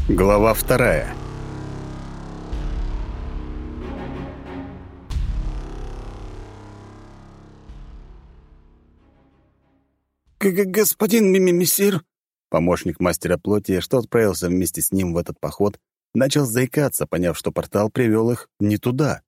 Глава 2. Господин мессир!» Помощник мастера плоти, что отправился вместе с ним в этот поход, начал заикаться, поняв, что портал привел их не туда.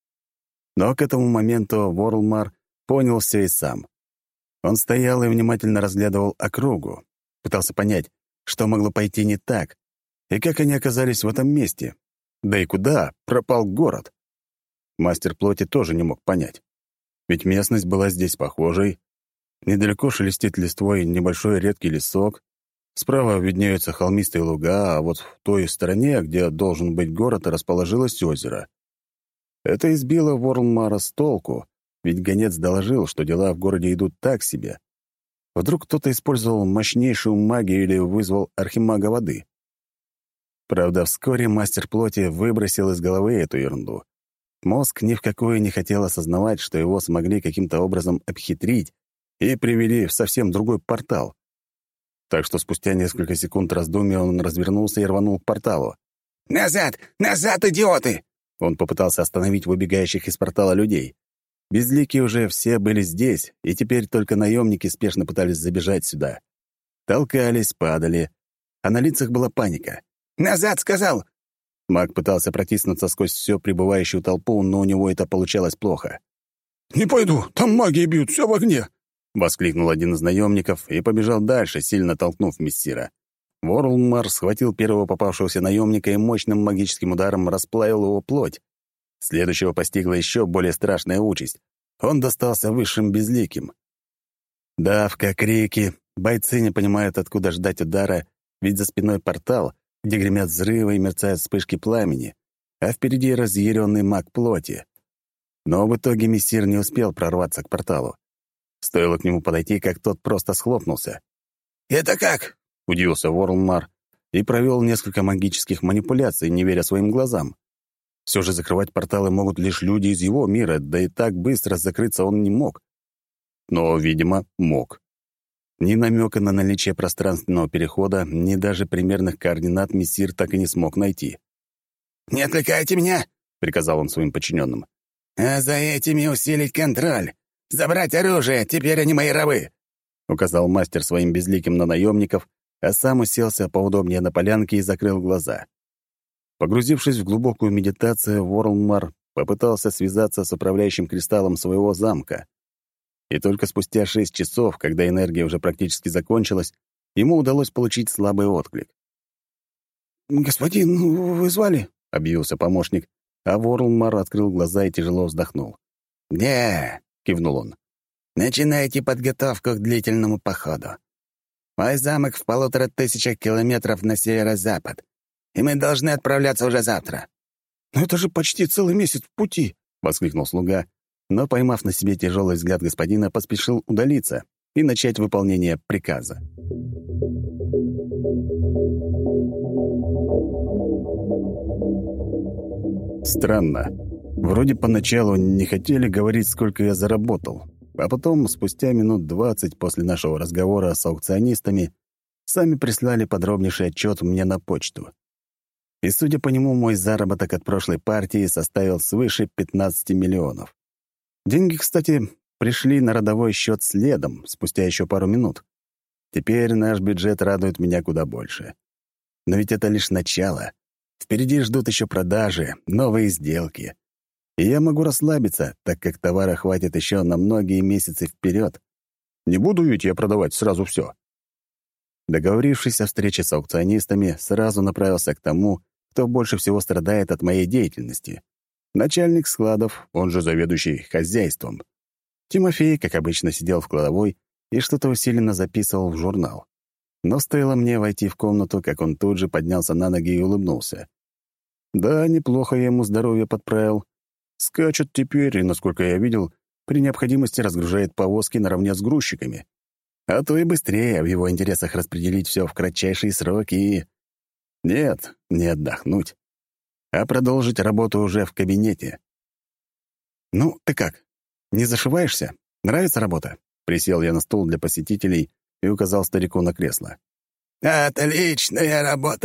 Но к этому моменту Ворлмар понял все и сам. Он стоял и внимательно разглядывал округу, пытался понять, что могло пойти не так, и как они оказались в этом месте. Да и куда пропал город? Мастер плоти тоже не мог понять. Ведь местность была здесь похожей. Недалеко шелестит листвой небольшой редкий лесок, справа виднеются холмистые луга, а вот в той стороне, где должен быть город, расположилось озеро. Это избило Ворлмара с толку, ведь гонец доложил, что дела в городе идут так себе. Вдруг кто-то использовал мощнейшую магию или вызвал архимага воды. Правда, вскоре мастер плоти выбросил из головы эту ерунду. Мозг ни в какое не хотел осознавать, что его смогли каким-то образом обхитрить и привели в совсем другой портал. Так что спустя несколько секунд раздумья он развернулся и рванул к порталу. «Назад! Назад, идиоты!» Он попытался остановить выбегающих из портала людей. Безликие уже все были здесь, и теперь только наемники спешно пытались забежать сюда. Толкались, падали, а на лицах была паника. «Назад, сказал!» Маг пытался протиснуться сквозь всю прибывающую толпу, но у него это получалось плохо. «Не пойду, там магии бьют, все в огне!» — воскликнул один из наемников и побежал дальше, сильно толкнув мессира. Ворлмар схватил первого попавшегося наемника и мощным магическим ударом расплавил его плоть. Следующего постигла еще более страшная участь. Он достался высшим безликим. Давка, крики. Бойцы не понимают, откуда ждать удара, ведь за спиной портал, где гремят взрывы и мерцают вспышки пламени, а впереди разъяренный маг плоти. Но в итоге мессир не успел прорваться к порталу. Стоило к нему подойти, как тот просто схлопнулся. «Это как?» — удивился Ворлмар и провел несколько магических манипуляций, не веря своим глазам. Все же закрывать порталы могут лишь люди из его мира, да и так быстро закрыться он не мог. Но, видимо, мог. Ни намека на наличие пространственного перехода, ни даже примерных координат мессир так и не смог найти. «Не отвлекайте меня!» — приказал он своим подчиненным. «А за этими усилить контроль! Забрать оружие, теперь они мои рабы!» — указал мастер своим безликим на наемников, а сам уселся поудобнее на полянке и закрыл глаза. Погрузившись в глубокую медитацию, Ворлмар попытался связаться с управляющим кристаллом своего замка. И только спустя 6 часов, когда энергия уже практически закончилась, ему удалось получить слабый отклик. «Господин, вы звали?» — объявился помощник, а Ворлмар открыл глаза и тяжело вздохнул. «Да», — кивнул он. «Начинайте подготовку к длительному походу. Мой замок в 1500 километров на северо-запад, и мы должны отправляться уже завтра». «Но это же почти целый месяц в пути!» — воскликнул слуга, но, поймав на себе тяжелый взгляд господина, поспешил удалиться и начать выполнение приказа. Странно. Вроде поначалу не хотели говорить, сколько я заработал, а потом, спустя минут 20 после нашего разговора с аукционистами, сами прислали подробнейший отчет мне на почту. И, судя по нему, мой заработок от прошлой партии составил свыше 15 миллионов. Деньги, кстати, пришли на родовой счет следом, спустя еще пару минут. Теперь наш бюджет радует меня куда больше. Но ведь это лишь начало. Впереди ждут еще продажи, новые сделки. И я могу расслабиться, так как товара хватит еще на многие месяцы вперед. Не буду ведь я продавать сразу все. Договорившись о встрече с аукционистами, сразу направился к тому, кто больше всего страдает от моей деятельности. Начальник складов, он же заведующий хозяйством. Тимофей, как обычно, сидел в кладовой и что-то усиленно записывал в журнал. Но стоило мне войти в комнату, как он тут же поднялся на ноги и улыбнулся. Да, неплохо я ему здоровье подправил. Скачет теперь, и, насколько я видел, при необходимости разгружает повозки наравне с грузчиками. А то и быстрее в его интересах распределить все в кратчайшие сроки и... Нет, не отдохнуть, а продолжить работу уже в кабинете. «Ну, ты как? Не зашиваешься? Нравится работа?» Присел я на стул для посетителей и указал старику на кресло. «Отличная работа!» —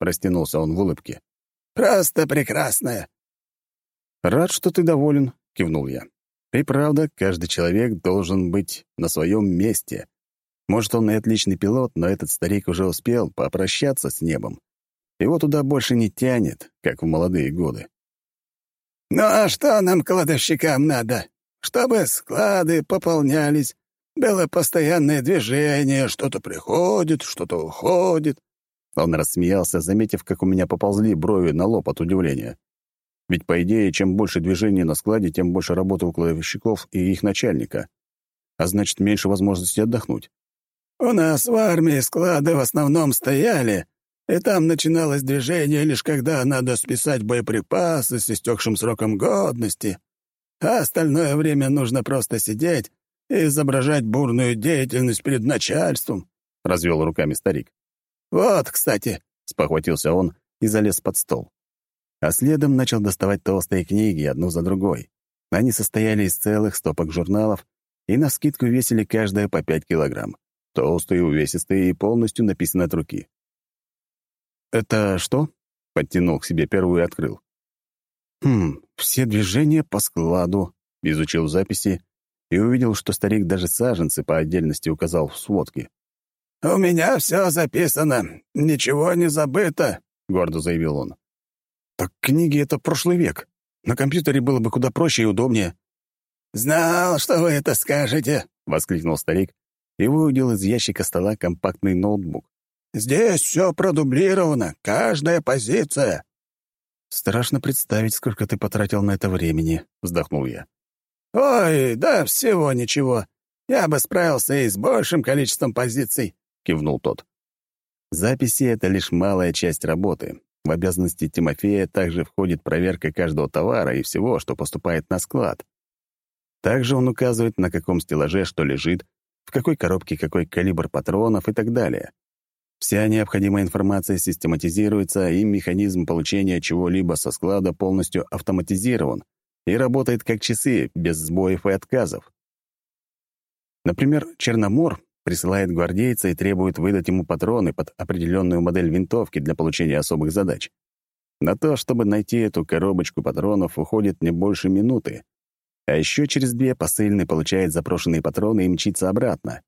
растянулся он в улыбке. «Просто прекрасная!» «Рад, что ты доволен», — кивнул я. «И правда, каждый человек должен быть на своем месте. Может, он и отличный пилот, но этот старик уже успел попрощаться с небом. Его туда больше не тянет, как в молодые годы». «Ну а что нам, кладовщикам, надо? Чтобы склады пополнялись, было постоянное движение, что-то приходит, что-то уходит». Он рассмеялся, заметив, как у меня поползли брови на лоб от удивления. Ведь, по идее, чем больше движений на складе, тем больше работы у кладовщиков и их начальника. А значит, меньше возможности отдохнуть. «У нас в армии склады в основном стояли, и там начиналось движение лишь когда надо списать боеприпасы с истекшим сроком годности, а остальное время нужно просто сидеть и изображать бурную деятельность перед начальством», — развел руками старик. «Вот, кстати», — спохватился он и залез под стол. А следом начал доставать толстые книги одну за другой. Они состояли из целых стопок журналов и навскидку весили каждая по 5 килограмм. Толстые, увесистые и полностью написаны от руки. «Это что?» — подтянул к себе первую и открыл. «Все движения по складу», — изучил записи и увидел, что старик даже саженцы по отдельности указал в сводке. «У меня все записано, ничего не забыто», — гордо заявил он. «Так книги — это прошлый век. На компьютере было бы куда проще и удобнее». «Знал, что вы это скажете», — воскликнул старик и выудил из ящика стола компактный ноутбук. «Здесь все продублировано, каждая позиция». «Страшно представить, сколько ты потратил на это времени», — вздохнул я. «Ой, да всего ничего. Я бы справился и с большим количеством позиций», — кивнул тот. Записи — это лишь малая часть работы. В обязанности Тимофея также входит проверка каждого товара и всего, что поступает на склад. Также он указывает, на каком стеллаже что лежит, в какой коробке какой калибр патронов и так далее. Вся необходимая информация систематизируется, и механизм получения чего-либо со склада полностью автоматизирован и работает как часы, без сбоев и отказов. Например, Черномор присылает гвардейца и требует выдать ему патроны под определенную модель винтовки для получения особых задач. На то, чтобы найти эту коробочку патронов, уходит не больше минуты. А еще через 2 посыльный получает запрошенные патроны и мчится обратно.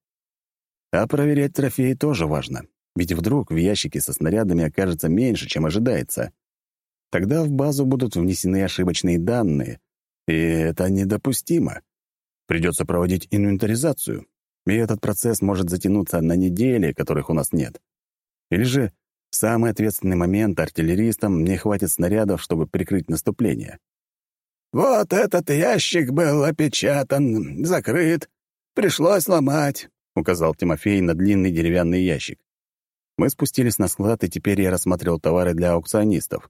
А проверять трофеи тоже важно, ведь вдруг в ящике со снарядами окажется меньше, чем ожидается. Тогда в базу будут внесены ошибочные данные, и это недопустимо. Придется проводить инвентаризацию. И этот процесс может затянуться на недели, которых у нас нет. Или же в самый ответственный момент артиллеристам не хватит снарядов, чтобы прикрыть наступление. «Вот этот ящик был опечатан, закрыт. Пришлось ломать», — указал Тимофей на длинный деревянный ящик. Мы спустились на склад, и теперь я рассматривал товары для аукционистов.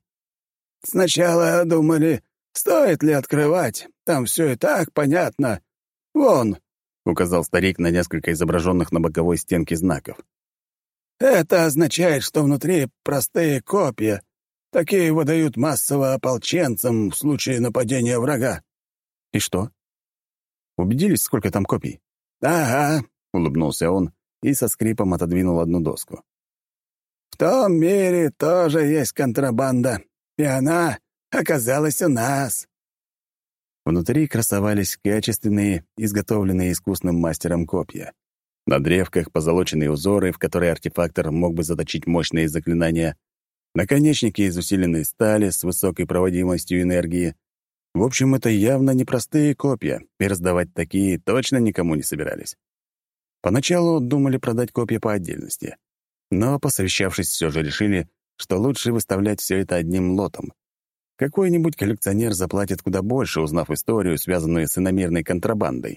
«Сначала думали, стоит ли открывать. Там все и так понятно. Вон», — указал старик на несколько изображенных на боковой стенке знаков. «Это означает, что внутри простые копья. Такие выдают массово ополченцам в случае нападения врага». «И что? Убедились, сколько там копий?» «Ага», — улыбнулся он и со скрипом отодвинул одну доску. «В том мире тоже есть контрабанда, и она оказалась у нас». Внутри красовались качественные, изготовленные искусным мастером копья. На древках позолоченные узоры, в которые артефактор мог бы заточить мощные заклинания, наконечники из усиленной стали с высокой проводимостью энергии. В общем, это явно непростые копья, и раздавать такие точно никому не собирались. Поначалу думали продать копья по отдельности, но, посовещавшись, все же решили, что лучше выставлять все это одним лотом. Какой-нибудь коллекционер заплатит куда больше, узнав историю, связанную с иномерной контрабандой.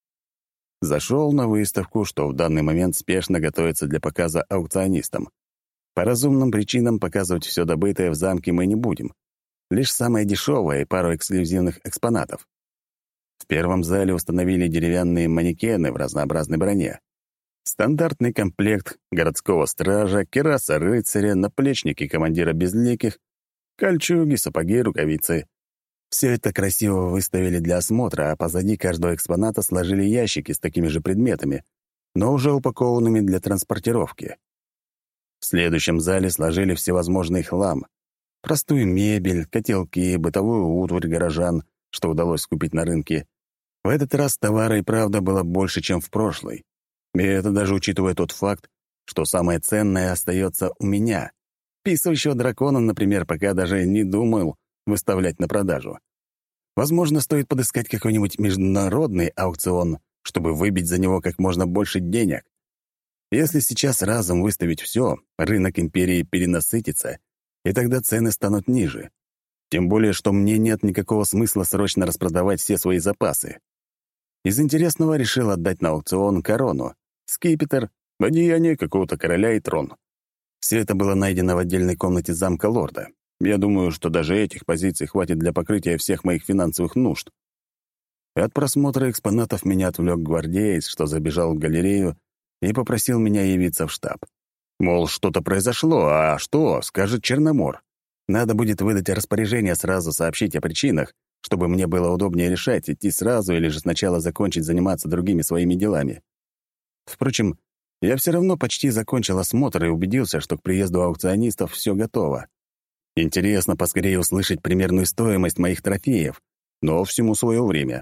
Зашел на выставку, что в данный момент спешно готовится для показа аукционистам. По разумным причинам показывать все добытое в замке мы не будем. Лишь самое дешевое и пару эксклюзивных экспонатов. В первом зале установили деревянные манекены в разнообразной броне. Стандартный комплект городского стража, кираса рыцаря, наплечники командира безликих, кольчуги, сапоги, рукавицы. Все это красиво выставили для осмотра, а позади каждого экспоната сложили ящики с такими же предметами, но уже упакованными для транспортировки. В следующем зале сложили всевозможный хлам. Простую мебель, котелки, бытовую утварь горожан, что удалось купить на рынке. В этот раз товара и правда было больше, чем в прошлый. И это даже учитывая тот факт, что самое ценное остается у меня. Писающего дракона, например, пока даже не думал выставлять на продажу. Возможно, стоит подыскать какой-нибудь международный аукцион, чтобы выбить за него как можно больше денег. Если сейчас разом выставить все, рынок империи перенасытится, и тогда цены станут ниже. Тем более, что мне нет никакого смысла срочно распродавать все свои запасы. Из интересного решил отдать на аукцион корону, скипетр, одеяние какого-то короля и трон. Все это было найдено в отдельной комнате замка лорда. Я думаю, что даже этих позиций хватит для покрытия всех моих финансовых нужд. От просмотра экспонатов меня отвлек гвардеец, что забежал в галерею и попросил меня явиться в штаб. Мол, что-то произошло, а что, скажет Черномор. Надо будет выдать распоряжение сразу сообщить о причинах, чтобы мне было удобнее решать, идти сразу или же сначала закончить заниматься другими своими делами. Впрочем, я все равно почти закончил осмотр и убедился, что к приезду аукционистов все готово. Интересно поскорее услышать примерную стоимость моих трофеев, но всему свое время.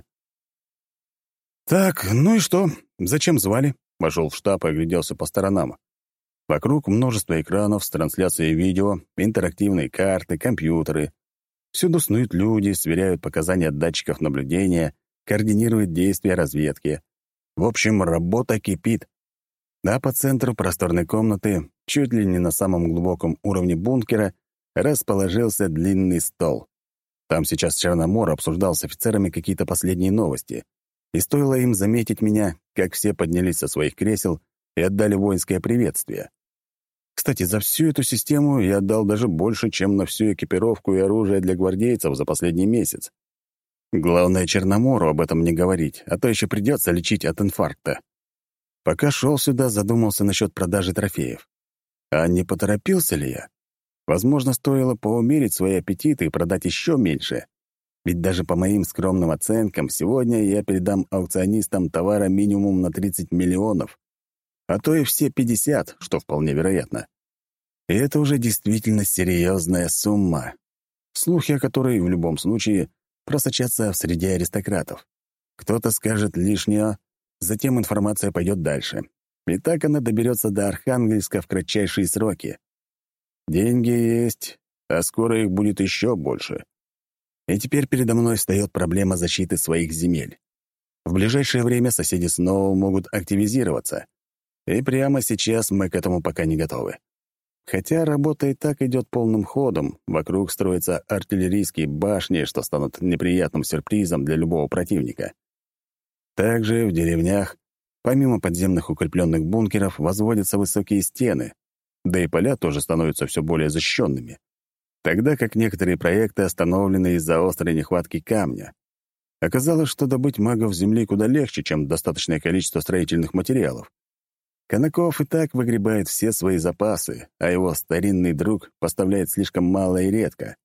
«Так, ну и что? Зачем звали?» Вошел в штаб и огляделся по сторонам. Вокруг множество экранов с трансляцией видео, интерактивные карты, компьютеры. Всюду снуют люди, сверяют показания датчиков наблюдения, координируют действия разведки. В общем, работа кипит. А по центру просторной комнаты, чуть ли не на самом глубоком уровне бункера, расположился длинный стол. Там сейчас Черномор обсуждал с офицерами какие-то последние новости. И стоило им заметить меня, как все поднялись со своих кресел и отдали воинское приветствие. Кстати, за всю эту систему я отдал даже больше, чем на всю экипировку и оружие для гвардейцев за последний месяц. Главное, Черномору об этом не говорить, а то еще придется лечить от инфаркта. Пока шел сюда, задумался насчет продажи трофеев. А не поторопился ли я? Возможно, стоило поумерить свои аппетиты и продать еще меньше. Ведь даже по моим скромным оценкам, сегодня я передам аукционистам товара минимум на 30 миллионов, а то и все 50, что вполне вероятно. И это уже действительно серьезная сумма, слухи о которой в любом случае просочатся в среде аристократов. Кто-то скажет лишнее, затем информация пойдет дальше. И так она доберется до Архангельска в кратчайшие сроки. Деньги есть, а скоро их будет еще больше. И теперь передо мной встает проблема защиты своих земель. В ближайшее время соседи снова могут активизироваться. И прямо сейчас мы к этому пока не готовы. Хотя работа и так идет полным ходом, вокруг строятся артиллерийские башни, что станут неприятным сюрпризом для любого противника. Также в деревнях, помимо подземных укрепленных бункеров, возводятся высокие стены, да и поля тоже становятся все более защищенными. Тогда как некоторые проекты остановлены из-за острой нехватки камня. Оказалось, что добыть магов земли куда легче, чем достаточное количество строительных материалов. Конаков и так выгребает все свои запасы, а его старинный друг поставляет слишком мало и редко.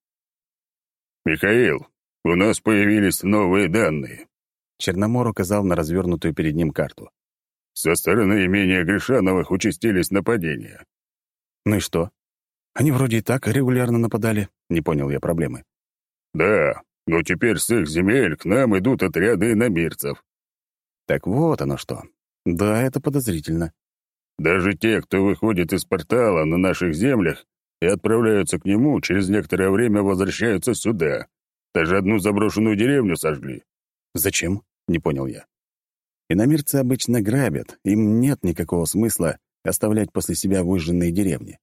«Михаил, у нас появились новые данные», — Черномор указал на развернутую перед ним карту. «Со стороны имения Гришановых участились нападения». «Ну и что? Они вроде и так регулярно нападали», — не понял я проблемы. «Да, но теперь с их земель к нам идут отряды иномирцев». «Так вот оно что. Да, это подозрительно». «Даже те, кто выходит из портала на наших землях и отправляются к нему, через некоторое время возвращаются сюда. Даже одну заброшенную деревню сожгли». «Зачем?» — не понял я. Иномирцы обычно грабят, им нет никакого смысла оставлять после себя выжженные деревни.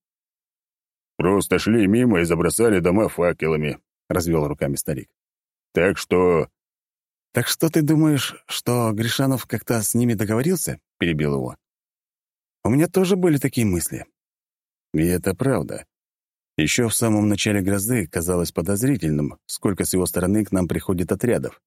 «Просто шли мимо и забросали дома факелами», — развел руками старик. «Так что...» «Так что ты думаешь, что Гришанов как-то с ними договорился?» — перебил его. «У меня тоже были такие мысли». И это правда. Еще в самом начале грозы казалось подозрительным, сколько с его стороны к нам приходит отрядов.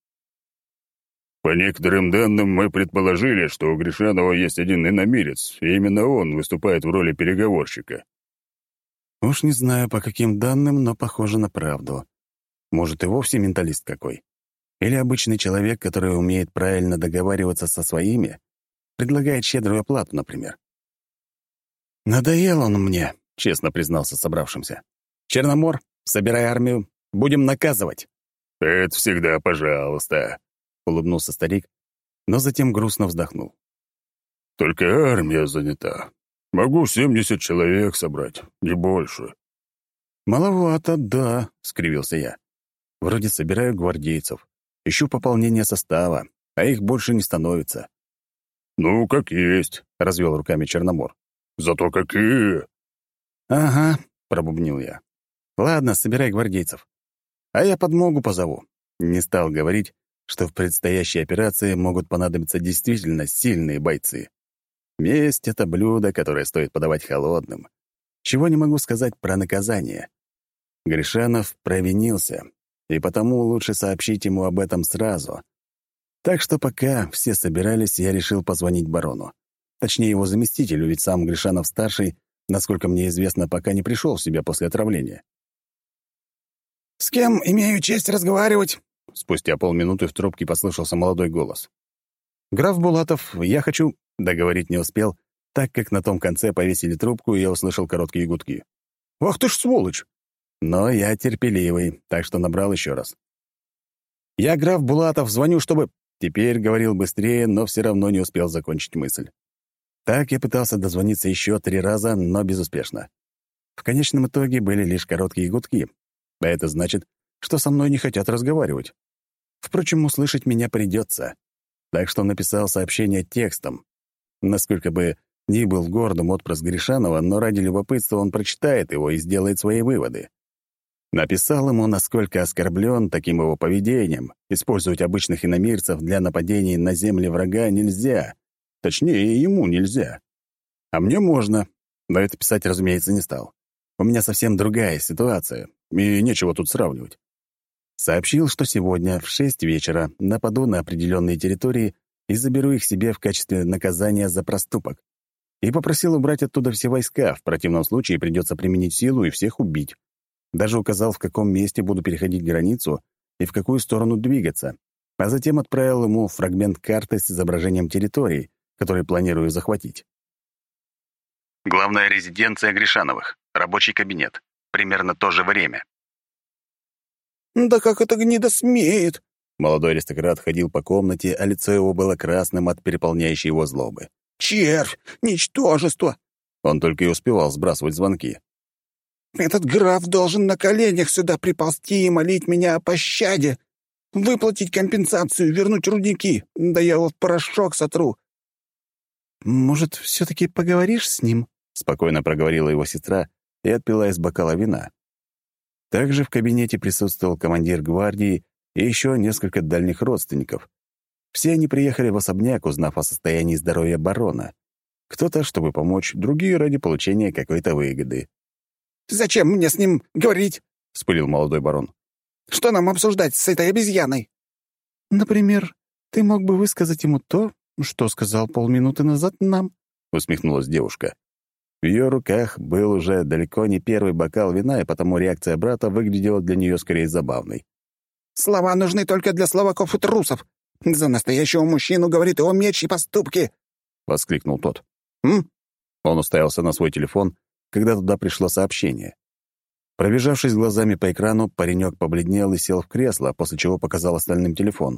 «По некоторым данным мы предположили, что у Гришанова есть один иномирец, и именно он выступает в роли переговорщика». Уж не знаю, по каким данным, но похоже на правду. Может, и вовсе менталист какой. Или обычный человек, который умеет правильно договариваться со своими, предлагает щедрую оплату, например. «Надоел он мне», — честно признался собравшимся. «Черномор, собирай армию, будем наказывать». «Это всегда пожалуйста», — улыбнулся старик, но затем грустно вздохнул. «Только армия занята. Могу 70 человек собрать, не больше». «Маловато, да», — скривился я. «Вроде собираю гвардейцев, ищу пополнение состава, а их больше не становится». «Ну, как есть», — развел руками Черномор. «Зато какие!» «Ага», — пробубнил я. «Ладно, собирай гвардейцев. А я подмогу позову». Не стал говорить, что в предстоящей операции могут понадобиться действительно сильные бойцы. Месть — это блюдо, которое стоит подавать холодным. Чего не могу сказать про наказание. Гришанов провинился, и потому лучше сообщить ему об этом сразу. Так что пока все собирались, я решил позвонить барону. Точнее, его заместителю, ведь сам Гришанов-старший, насколько мне известно, пока не пришел в себя после отравления. «С кем имею честь разговаривать?» Спустя полминуты в трубке послышался молодой голос. «Граф Булатов, я хочу...» Договорить не успел, так как на том конце повесили трубку, и я услышал короткие гудки. «Ах ты ж сволочь!» Но я терпеливый, так что набрал еще раз. «Я граф Булатов, звоню, чтобы...» Теперь говорил быстрее, но все равно не успел закончить мысль. Так я пытался дозвониться еще 3 раза, но безуспешно. В конечном итоге были лишь короткие гудки, а это значит, что со мной не хотят разговаривать. Впрочем, услышать меня придется. Так что написал сообщение текстом. Насколько бы ни был гордым отпрыск Гришанова, но ради любопытства он прочитает его и сделает свои выводы. Написал ему, насколько оскорблен таким его поведением. Использовать обычных иномирцев для нападений на земли врага нельзя. Точнее, ему нельзя. А мне можно. Но это писать, разумеется, не стал. У меня совсем другая ситуация, и нечего тут сравнивать. Сообщил, что сегодня в 6 вечера нападу на определенные территории и заберу их себе в качестве наказания за проступок. И попросил убрать оттуда все войска, в противном случае придется применить силу и всех убить. Даже указал, в каком месте буду переходить границу и в какую сторону двигаться, а затем отправил ему фрагмент карты с изображением территорий, которые планирую захватить. Главная резиденция Гришановых. Рабочий кабинет. Примерно то же время. «Да как это гнида смеет?» Молодой аристократ ходил по комнате, а лицо его было красным от переполняющей его злобы. «Червь! Ничтожество!» Он только и успевал сбрасывать звонки. «Этот граф должен на коленях сюда приползти и молить меня о пощаде, выплатить компенсацию, вернуть рудники, да я его в порошок сотру». «Может, все-таки поговоришь с ним?» — спокойно проговорила его сестра и отпила из бокала вина. Также в кабинете присутствовал командир гвардии и еще несколько дальних родственников. Все они приехали в особняк, узнав о состоянии здоровья барона. Кто-то, чтобы помочь, другие — ради получения какой-то выгоды. «Зачем мне с ним говорить?» — вспылил молодой барон. «Что нам обсуждать с этой обезьяной?» «Например, ты мог бы высказать ему то, что сказал полминуты назад нам», — усмехнулась девушка. В ее руках был уже далеко не первый бокал вина, и потому реакция брата выглядела для нее скорее забавной. «Слова нужны только для словаков и трусов. За настоящего мужчину говорит его меч и поступки!» — воскликнул тот. «М?» Он уставился на свой телефон, когда туда пришло сообщение. Пробежавшись глазами по экрану, паренек побледнел и сел в кресло, после чего показал остальным телефон.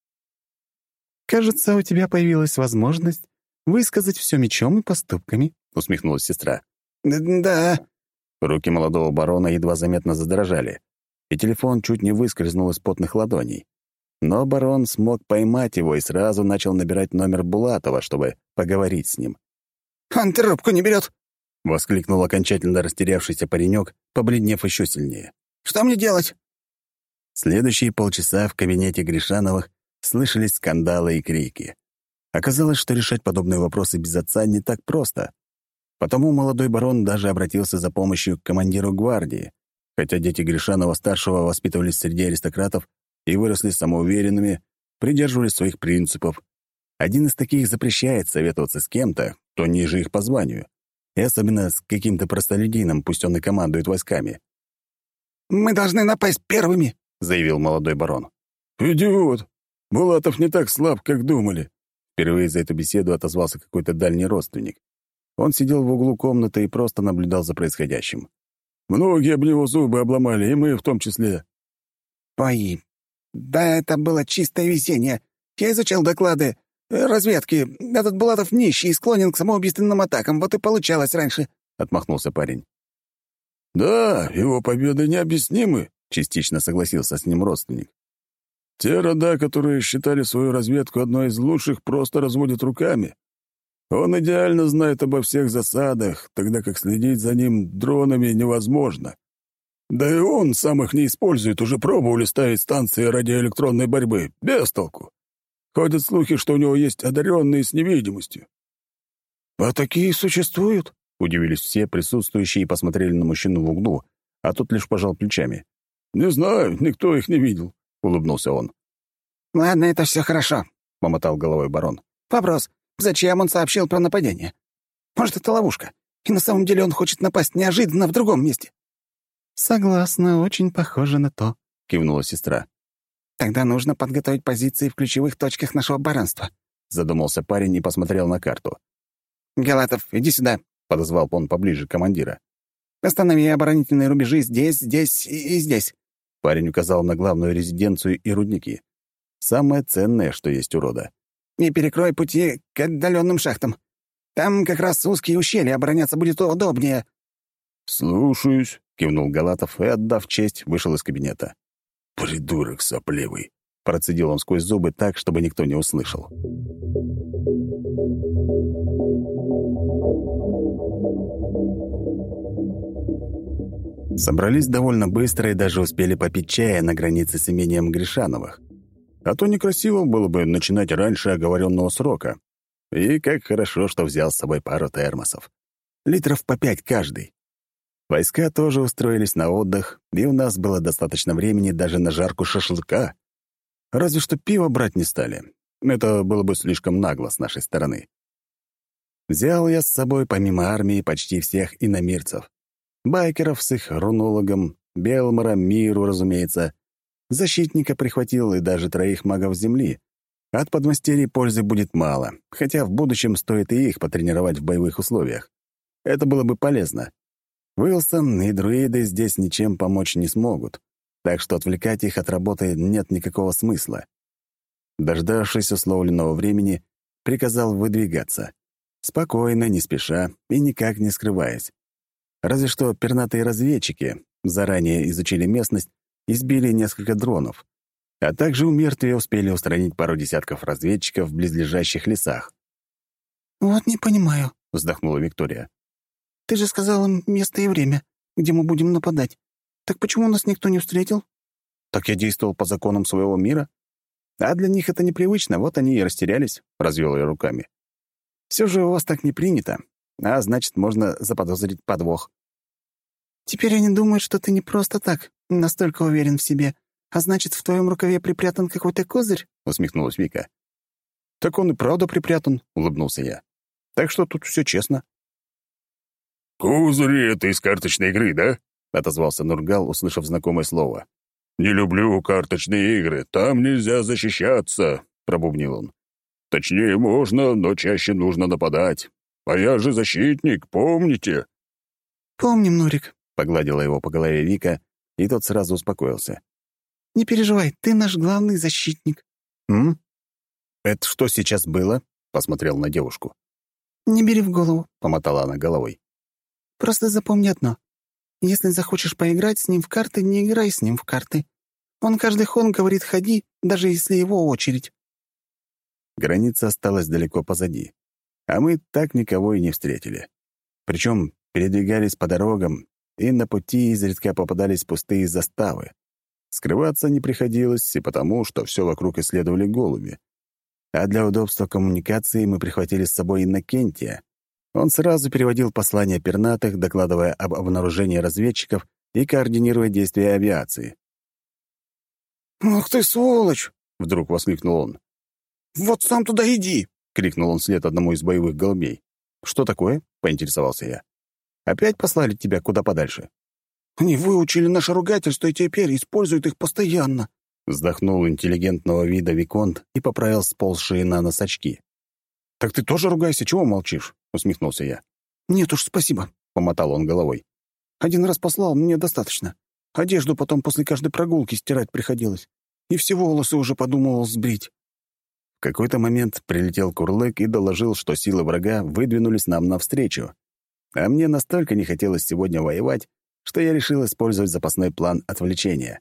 «Кажется, у тебя появилась возможность высказать все мечом и поступками», — усмехнулась сестра. «Да». Руки молодого барона едва заметно задрожали, и телефон чуть не выскользнул из потных ладоней. Но барон смог поймать его и сразу начал набирать номер Булатова, чтобы поговорить с ним. «Он трубку не берет!» — воскликнул окончательно растерявшийся паренек, побледнев еще сильнее. «Что мне делать?» Следующие полчаса в кабинете Гришановых слышались скандалы и крики. Оказалось, что решать подобные вопросы без отца не так просто. Потому молодой барон даже обратился за помощью к командиру гвардии, хотя дети Гришанова-старшего воспитывались среди аристократов и выросли самоуверенными, придерживались своих принципов. Один из таких запрещает советоваться с кем-то, кто ниже их по званию, и особенно с каким-то простолюдином, пусть он и командует войсками. «Мы должны напасть первыми», — заявил молодой барон. «Идиот! Булатов не так слаб, как думали». Впервые за эту беседу отозвался какой-то дальний родственник. Он сидел в углу комнаты и просто наблюдал за происходящим. «Многие об него зубы обломали, и мы в том числе». «Ой, да это было чистое везение. Я изучал доклады разведки. Этот Булатов нищий и склонен к самоубийственным атакам. Вот и получалось раньше», — отмахнулся парень. «Да, его победы необъяснимы», — частично согласился с ним родственник. «Те рода, которые считали свою разведку одной из лучших, просто разводят руками. Он идеально знает обо всех засадах, тогда как следить за ним дронами невозможно. Да и он сам их не использует, уже пробовали ставить станции радиоэлектронной борьбы. Без толку. Ходят слухи, что у него есть одаренные с невидимостью». «А такие существуют?» — удивились все присутствующие и посмотрели на мужчину в углу, а тот лишь пожал плечами. «Не знаю, никто их не видел», — улыбнулся он. «Ладно, это все хорошо», — помотал головой барон. «Вопрос. Зачем он сообщил про нападение? Может, это ловушка, и на самом деле он хочет напасть неожиданно в другом месте?» «Согласна, очень похоже на то», — кивнула сестра. «Тогда нужно подготовить позиции в ключевых точках нашего баронства», — задумался парень и посмотрел на карту. «Галатов, иди сюда», — подозвал он поближе командира. «Останови оборонительные рубежи здесь, здесь и здесь». Парень указал на главную резиденцию и рудники. Самое ценное, что есть у рода. «И перекрой пути к отдаленным шахтам. Там как раз узкие ущелья, обороняться будет удобнее». «Слушаюсь», — кивнул Галатов и, отдав честь, вышел из кабинета. «Придурок сопливый», — процедил он сквозь зубы так, чтобы никто не услышал. Собрались довольно быстро и даже успели попить чая на границе с имением Гришановых. А то некрасиво было бы начинать раньше оговоренного срока. И как хорошо, что взял с собой пару термосов. Литров по 5 каждый. Войска тоже устроились на отдых, и у нас было достаточно времени даже на жарку шашлыка. Разве что пиво брать не стали. Это было бы слишком нагло с нашей стороны. Взял я с собой помимо армии почти всех иномирцев. Байкеров с их рунологом, Белмора, Миру, разумеется. Защитника прихватил и даже 3 магов земли. От подмастерий пользы будет мало, хотя в будущем стоит и их потренировать в боевых условиях. Это было бы полезно. Уилсон и друиды здесь ничем помочь не смогут, так что отвлекать их от работы нет никакого смысла. Дождавшись условленного времени, приказал выдвигаться. Спокойно, не спеша и никак не скрываясь. Разве что пернатые разведчики заранее изучили местность и сбили несколько дронов, а также у мертвия успели устранить пару десятков разведчиков в близлежащих лесах. «Вот не понимаю», — вздохнула Виктория. «Ты же сказал им место и время, где мы будем нападать. Так почему нас никто не встретил?» «Так я действовал по законам своего мира. А для них это непривычно, вот они и растерялись», — развел я руками. «Все же у вас так не принято, а значит, можно заподозрить подвох». «Теперь они думают, что ты не просто так, настолько уверен в себе, а значит, в твоем рукаве припрятан какой-то козырь?» — усмехнулась Вика. «Так он и правда припрятан», — улыбнулся я. «Так что тут все честно». «Козыри — это из карточной игры, да?» — отозвался Нургал, услышав знакомое слово. «Не люблю карточные игры. Там нельзя защищаться», — пробубнил он. «Точнее, можно, но чаще нужно нападать. А я же защитник, помните?» «Помним, Нурик», — погладила его по голове Вика, и тот сразу успокоился. «Не переживай, ты наш главный защитник». «М? Это что сейчас было?» — посмотрел на девушку. «Не бери в голову», — помотала она головой. «Просто запомни одно. Если захочешь поиграть с ним в карты, не играй с ним в карты. Он каждый хон говорит «ходи», даже если его очередь». Граница осталась далеко позади, а мы так никого и не встретили. Причем передвигались по дорогам, и на пути изредка попадались пустые заставы. Скрываться не приходилось и потому, что все вокруг исследовали голуби. А для удобства коммуникации мы прихватили с собой Иннокентия. Он сразу переводил послания пернатых, докладывая об обнаружении разведчиков и координируя действия авиации. «Ах ты, сволочь!» — вдруг воскликнул он. «Вот сам туда иди!» — крикнул он вслед одному из боевых голубей. «Что такое?» — поинтересовался я. «Опять послали тебя куда подальше?» «Они выучили наше ругательство и теперь используют их постоянно», — вздохнул интеллигентного вида виконт и поправил сползшие на нос очки. «Так ты тоже ругайся, чего молчишь?» — усмехнулся я. «Нет уж, спасибо», — помотал он головой. «Один раз послал, мне достаточно. Одежду потом после каждой прогулки стирать приходилось. И все волосы уже подумывал сбрить». В какой-то момент прилетел Курлык и доложил, что силы врага выдвинулись нам навстречу. А мне настолько не хотелось сегодня воевать, что я решил использовать запасной план отвлечения.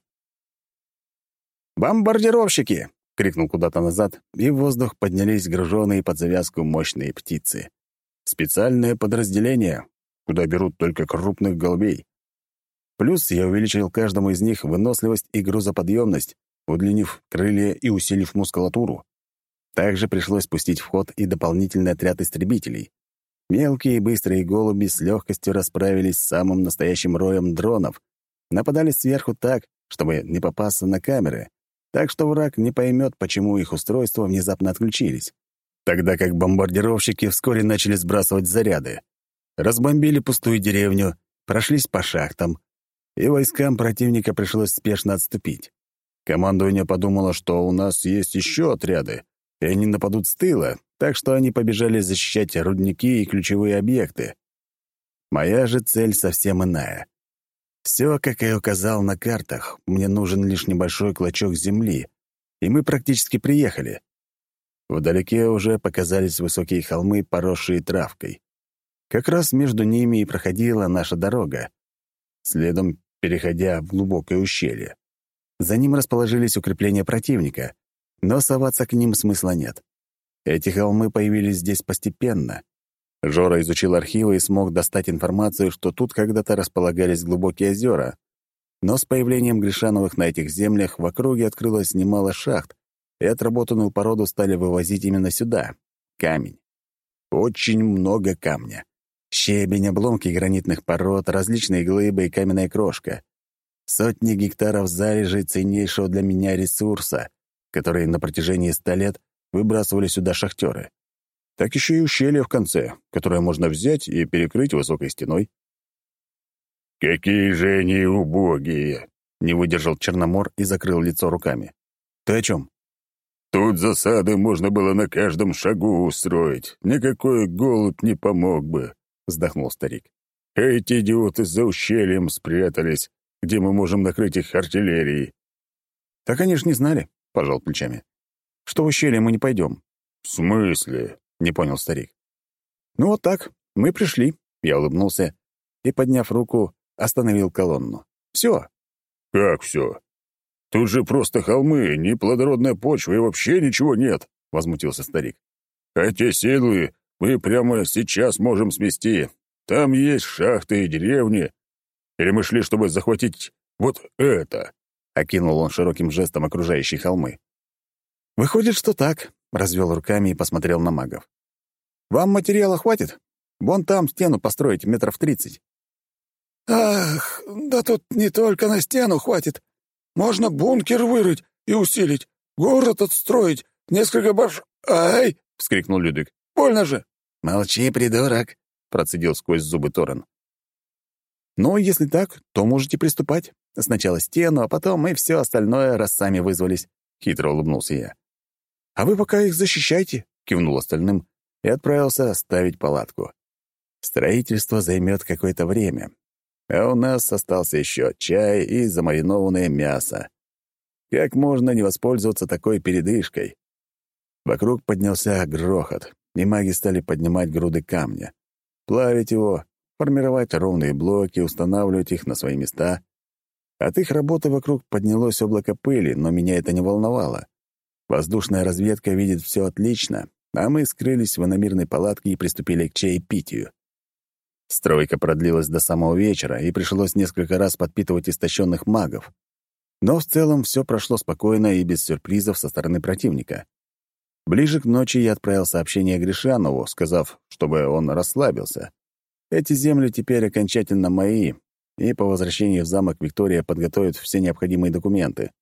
«Бомбардировщики!» — крикнул куда-то назад, и в воздух поднялись груженные под завязку мощные птицы. Специальное подразделение, куда берут только крупных голубей. Плюс я увеличил каждому из них выносливость и грузоподъемность, удлинив крылья и усилив мускулатуру. Также пришлось пустить в ход и дополнительный отряд истребителей. Мелкие и быстрые голуби с легкостью расправились с самым настоящим роем дронов, нападали сверху так, чтобы не попасться на камеры, так что враг не поймет, почему их устройства внезапно отключились. Тогда как бомбардировщики вскоре начали сбрасывать заряды. Разбомбили пустую деревню, прошлись по шахтам, и войскам противника пришлось спешно отступить. Командование подумало, что у нас есть еще отряды, и они нападут с тыла, так что они побежали защищать рудники и ключевые объекты. Моя же цель совсем иная. Все, как я указал на картах, мне нужен лишь небольшой клочок земли, и мы практически приехали. Вдалеке уже показались высокие холмы, поросшие травкой. Как раз между ними и проходила наша дорога, следом переходя в глубокое ущелье. За ним расположились укрепления противника, но соваться к ним смысла нет. Эти холмы появились здесь постепенно. Жора изучил архивы и смог достать информацию, что тут когда-то располагались глубокие озера. Но с появлением Гришановых на этих землях в округе открылось немало шахт, и отработанную породу стали вывозить именно сюда. Камень. Очень много камня. Щебень, обломки гранитных пород, различные глыбы и каменная крошка. Сотни гектаров залежей ценнейшего для меня ресурса, которые на протяжении 100 лет выбрасывали сюда шахтеры. Так еще и ущелье в конце, которое можно взять и перекрыть высокой стеной. «Какие же они убогие!» — не выдержал Черномор и закрыл лицо руками. «Ты о чем?» «Тут засады можно было на каждом шагу устроить. Никакой голубь не помог бы», — вздохнул старик. «Эти идиоты за ущельем спрятались, где мы можем накрыть их артиллерией». «Так они ж не знали», — пожал плечами. «Что в ущелье мы не пойдем». «В смысле?» — не понял старик. «Ну вот так, мы пришли», — я улыбнулся и, подняв руку, остановил колонну. «Все». «Как все? Тут же просто холмы, ни плодородной почвы и вообще ничего нет», — возмутился старик. «А те силы мы прямо сейчас можем смести. Там есть шахты и деревни. Или мы шли, чтобы захватить вот это?» — окинул он широким жестом окружающие холмы. «Выходит, что так», — развел руками и посмотрел на магов. «Вам материала хватит? Вон там стену построить метров 30». «Ах, да тут не только на стену хватит. Можно бункер вырыть и усилить, город отстроить, несколько Ай!» — вскрикнул Людвиг. «Больно же!» «Молчи, придурок!» — процедил сквозь зубы Торрен. «Ну, если так, то можете приступать. Сначала стену, а потом и все остальное, раз сами вызвались», — хитро улыбнулся я. «А вы пока их защищайте», — кивнул остальным и отправился ставить палатку. Строительство займет какое-то время, а у нас остался еще чай и замаринованное мясо. Как можно не воспользоваться такой передышкой? Вокруг поднялся грохот, и маги стали поднимать груды камня, плавить его, формировать ровные блоки, устанавливать их на свои места. От их работы вокруг поднялось облако пыли, но меня это не волновало. Воздушная разведка видит все отлично, а мы скрылись в иномирной палатке и приступили к чаепитию. Стройка продлилась до самого вечера, и пришлось несколько раз подпитывать истощенных магов. Но в целом все прошло спокойно и без сюрпризов со стороны противника. Ближе к ночи я отправил сообщение Гришанову, сказав, чтобы он расслабился. Эти земли теперь окончательно мои, и по возвращении в замок Виктория подготовит все необходимые документы.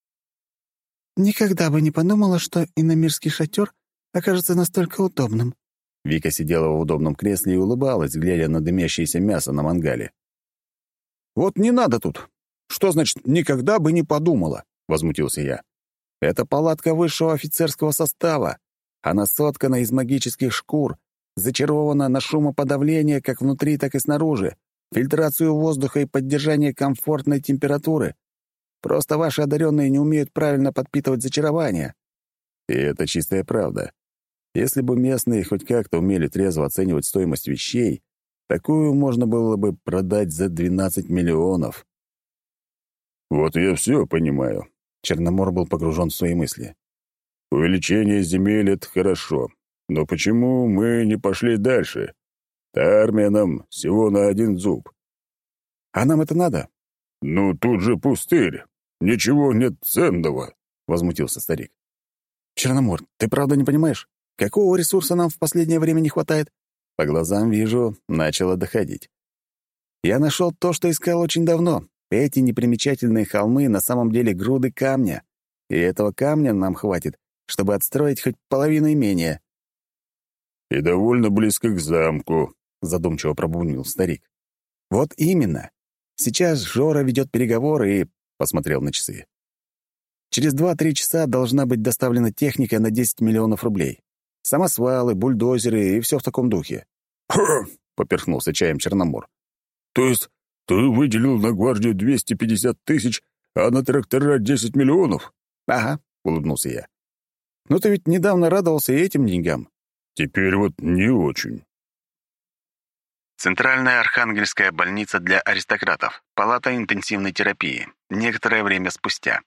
«Никогда бы не подумала, что иномирский шатер окажется настолько удобным». Вика сидела в удобном кресле и улыбалась, глядя на дымящееся мясо на мангале. «Вот не надо тут. Что значит «никогда бы не подумала»?» — возмутился я. «Это палатка высшего офицерского состава. Она соткана из магических шкур, зачарована на шумоподавление как внутри, так и снаружи, фильтрацию воздуха и поддержание комфортной температуры. Просто ваши одаренные не умеют правильно подпитывать зачарование». И это чистая правда. Если бы местные хоть как-то умели трезво оценивать стоимость вещей, такую можно было бы продать за 12 миллионов. «Вот я все понимаю». Черномор был погружен в свои мысли. «Увеличение земель — это хорошо. Но почему мы не пошли дальше? Та армия нам всего на один зуб». «А нам это надо?» «Ну, тут же пустырь. Ничего нет ценного», — возмутился старик. «Черномор, ты правда не понимаешь? Какого ресурса нам в последнее время не хватает?» По глазам вижу, начало доходить. «Я нашел то, что искал очень давно. Эти непримечательные холмы на самом деле груды камня. И этого камня нам хватит, чтобы отстроить хоть половину имения». «И довольно близко к замку», — задумчиво пробубнил старик. «Вот именно. Сейчас Жора ведет переговоры и...» — посмотрел на часы. «Через 2-3 часа должна быть доставлена техника на 10 миллионов рублей. Самосвалы, бульдозеры и все в таком духе». «Ха!» — поперхнулся чаем Черномор. «То есть ты выделил на гвардию 250 тысяч, а на трактора 10 миллионов?» «Ага», — улыбнулся я. «Ну ты ведь недавно радовался и этим деньгам». «Теперь вот не очень». Центральная Архангельская больница для аристократов. Палата интенсивной терапии. Некоторое время спустя.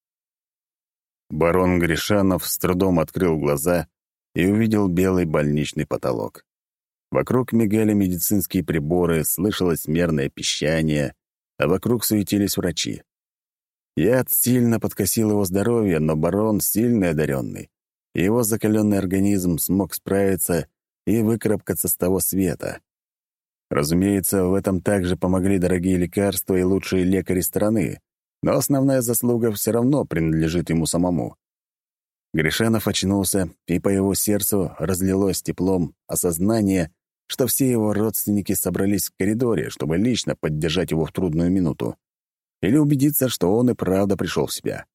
Барон Гришанов с трудом открыл глаза и увидел белый больничный потолок. Вокруг мигали медицинские приборы, слышалось мерное пищание, а вокруг суетились врачи. Яд сильно подкосил его здоровье, но барон сильный одаренный. Его закаленный организм смог справиться и выкарабкаться с того света. Разумеется, в этом также помогли дорогие лекарства и лучшие лекари страны, но основная заслуга все равно принадлежит ему самому. Гришанов очнулся, и по его сердцу разлилось теплом осознание, что все его родственники собрались в коридоре, чтобы лично поддержать его в трудную минуту или убедиться, что он и правда пришел в себя.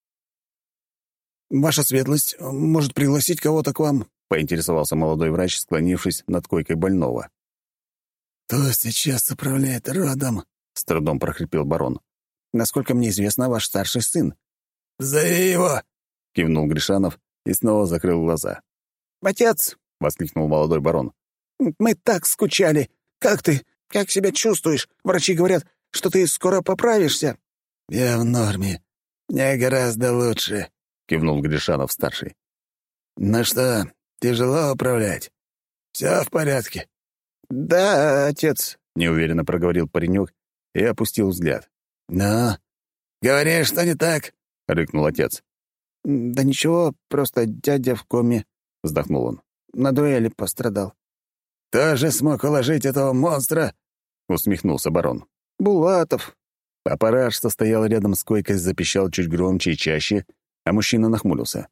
«Ваша светлость, может пригласить кого-то к вам?» — поинтересовался молодой врач, склонившись над койкой больного. «Кто сейчас управляет родом?» — с трудом прохрипел барон. «Насколько мне известно, ваш старший сын». «Зови его!» — кивнул Гришанов и снова закрыл глаза. «Отец!» — воскликнул молодой барон. «Мы так скучали! Как ты? Как себя чувствуешь? Врачи говорят, что ты скоро поправишься». «Я в норме. Мне гораздо лучше», — кивнул Гришанов-старший. «Ну что, тяжело управлять? Все в порядке?» «Да, отец», — неуверенно проговорил паренек и опустил взгляд. «Ну, говори, что не так?» — рыкнул отец. «Да ничего, просто дядя в коме», — вздохнул он. «На дуэли пострадал». «Кто же смог уложить этого монстра?» — усмехнулся барон. «Булатов». Аппарат, что стоял рядом с койкой, запищал чуть громче и чаще, а мужчина нахмурился.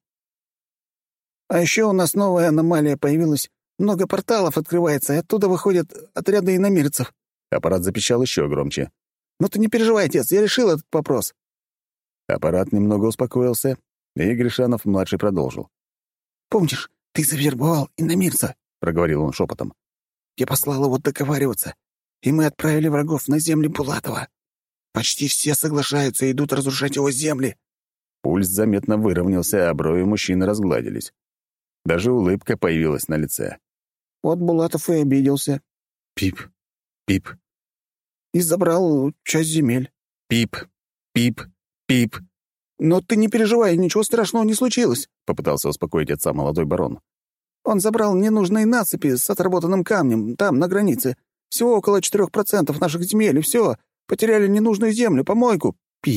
«А еще у нас новая аномалия появилась. Много порталов открывается, и оттуда выходят отряды иномирцев». Аппарат запищал еще громче. «Ну ты не переживай, отец, я решил этот вопрос». Аппарат немного успокоился, и Гришанов-младший продолжил. «Помнишь, ты завербовал иномирца?» — проговорил он шепотом. «Я послал его договариваться, и мы отправили врагов на земли Булатова. Почти все соглашаются и идут разрушать его земли». Пульс заметно выровнялся, а брови мужчины разгладились. Даже улыбка появилась на лице. Вот Булатов и обиделся. Пип, пип. И забрал часть земель. Пип, пип, пип. «Но ты не переживай, ничего страшного не случилось», — попытался успокоить отца молодой барон. «Он забрал ненужные насыпи с отработанным камнем, там, на границе. Всего около 4% наших земель, и все. Потеряли ненужную землю, помойку.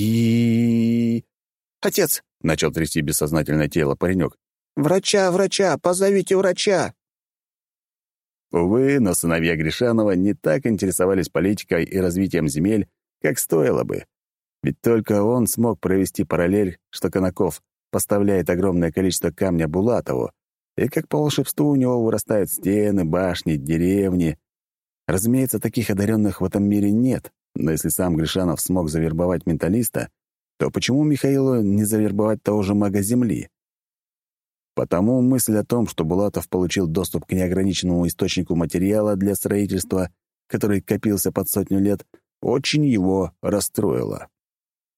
Пи. «Отец», — начал трясти бессознательное тело паренек. «Врача, позовите врача!» Увы, но сыновья Гришанова не так интересовались политикой и развитием земель, как стоило бы. Ведь только он смог провести параллель, что Конаков поставляет огромное количество камня Булатову, и как по волшебству у него вырастают стены, башни, деревни. Разумеется, таких одаренных в этом мире нет, но если сам Гришанов смог завербовать менталиста, то почему Михаилу не завербовать того же мага Земли? Потому мысль о том, что Булатов получил доступ к неограниченному источнику материала для строительства, который копился под 100 лет, очень его расстроила.